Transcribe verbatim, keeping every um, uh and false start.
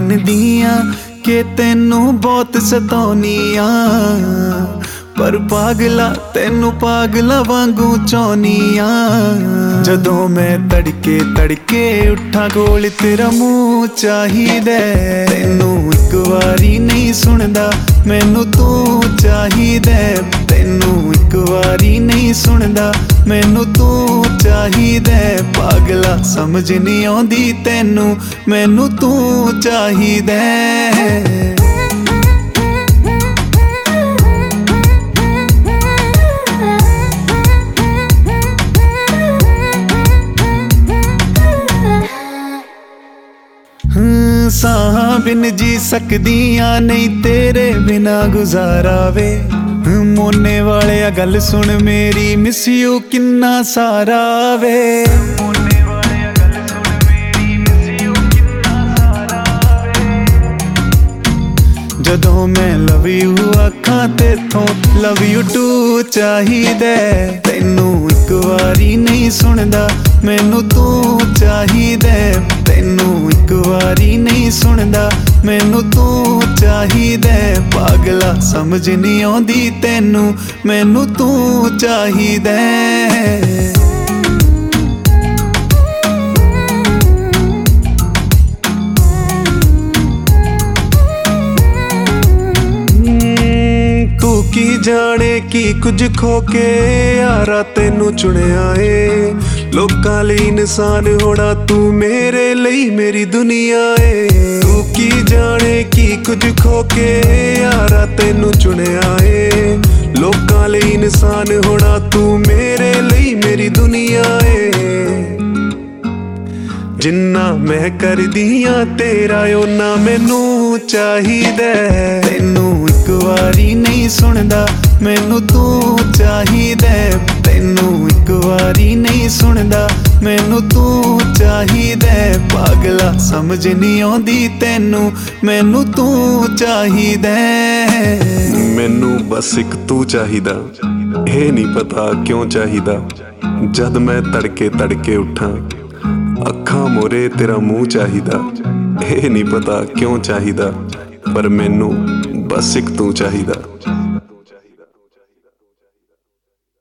ਮੰਨਦੀਆਂ ਕਿ ਤੈਨੂੰ ਬਹੁਤ ਸਤਾਉਣੀਆਂ, ਪਰ ਪਾਗਲਾ ਤੈਨੂੰ ਪਾਗਲਾ ਵਾਂਗੂ ਚਾਹੁੰਨੀਆਂ। ਜਦੋਂ ਮੈਂ ਤੜਕੇ ਤੜਕੇ ਉੱਠਾਂ ਕੋਲ ਤੇਰਾ ਮੂੰਹ ਚਾਹੀਦਾ, ਤੈਨੂੰ ਇੱਕ ਵਾਰੀ ਨਹੀਂ ਸੁਣਦਾ ਮੈਨੂੰ ਤੂੰ ਚਾਹੀਦਾ, ਤੈਨੂੰ ਇੱਕ ਵਾਰੀ ਨਹੀਂ ਸੁਣਦਾ ਮੈਨੂੰ ਤੂੰ ਚਾਹੀਦਾ। ਪਾਗਲਾ ਸਮਝ ਨਹੀਂ ਆਉਂਦੀ ਤੈਨੂੰ ਮੈਨੂੰ ਤੂੰ ਚਾਹੀਦਾ। ਸਾਹਾਂ ਬਿਨ ਜੀ ਸਕਦੀਆਂ ਨਹੀਂ ਤੇਰੇ ਬਿਨਾ ਗੁਜ਼ਾਰਾ ਵੇ। ਮੋਨੇ ਵਾਲਿਆ ਗੱਲ ਸੁਣ ਮੇਰੀ ਮਿਸ ਯੂ ਕਿੰਨਾ ਸਾਰਾ ਵੇ। ਜਦੋਂ ਮੈਂ ਲਵ ਯੂ ਆਖਾਂ ਤੇਥੋਂ ਲਵ ਯੂ ਟੂ ਚਾਹੀਦਾ, ਤੈਨੂੰ ਇੱਕ ਵਾਰੀ ਨਹੀਂ ਸੁਣਦਾ ਮੈਨੂੰ ਤੂੰ ਚਾਹੀਦਾ, ਤੈਨੂੰ ਇੱਕ ਵਾਰੀ ਨਹੀਂ ਸੁਣਦਾ ਮੈਨੂੰ ਤੂੰ ਚਾਹੀਦਾ। ਪਾਗਲਾ ਸਮਝ ਨਹੀਂ ਆਉਂਦੀ ਤੈਨੂੰ ਮੈਨੂੰ ਤੂੰ ਚਾਹੀਦਾ। ਕੀ ਜਾਣੇ ਕੀ ਕੁਝ ਖੋ ਕੇ ਯਾਰਾ ਤੈਨੂੰ ਚੁਣਿਆ ਏ, ਲੋਕਾਂ ਲਈ ਇਨਸਾਨ ਹੋਣਾ ਤੂੰ ਮੇਰੇ ਲਈ ਮੇਰੀ ਦੁਨੀਆ ਏ। ਤੂੰ ਕੀ ਜਾਣੇ ਕੀ ਕੁਝ ਖੋ ਕੇ ਯਾਰਾ ਤੈਨੂੰ ਚੁਣਿਆ ਏ, ਲੋਕਾਂ ਲਈ ਇਨਸਾਨ ਹੋਣਾ ਤੂੰ ਮੇਰੇ ਲਈ ਮੇਰੀ ਦੁਨੀਆ ਏ। ਜਿੰਨਾ ਮੈਂ ਕਰਦੀਆਂ ਤੇਰਾ ਓਨਾ ਮੈਨੂੰ ਚਾਹੀਦਾ, ਤੈਨੂੰ ਇੱਕ ਵਾਰੀ ਨਹੀਂ ਸੁਣਦਾ ਮੈਨੂੰ ਤੂੰ ਚਾਹੀਦਾ, ਤੈਨੂੰ ਇੱਕ ਵਾਰੀ ਨਹੀਂ ਸੁਣਦਾ ਮੈਨੂੰ ਤੂੰ ਚਾਹੀਦਾ। ਪਾਗਲਾ ਸਮਝ ਨਹੀਂ ਆਉਂਦੀ ਤੈਨੂੰ ਮੈਨੂੰ ਤੂੰ ਚਾਹੀਦਾ। ਮੈਨੂੰ ਬਸ ਇੱਕ ਤੂੰ ਚਾਹੀਦਾ, ਇਹ ਨਹੀਂ ਪਤਾ ਕਿਉਂ ਚਾਹੀਦਾ। ਜਦ ਮੈਂ ਤੜਕੇ ਤੜਕੇ ਉੱਠਾਂ ਅੱਖਾਂ ਮੋਰੇ ਤੇਰਾ ਮੂੰਹ ਚਾਹੀਦਾ, ਇਹ ਨਹੀਂ ਪਤਾ ਕਿਉਂ ਚਾਹੀਦਾ, ਪਰ ਮੈਨੂੰ ਬਸ ਇੱਕ ਤੂੰ ਚਾਹੀਦਾ।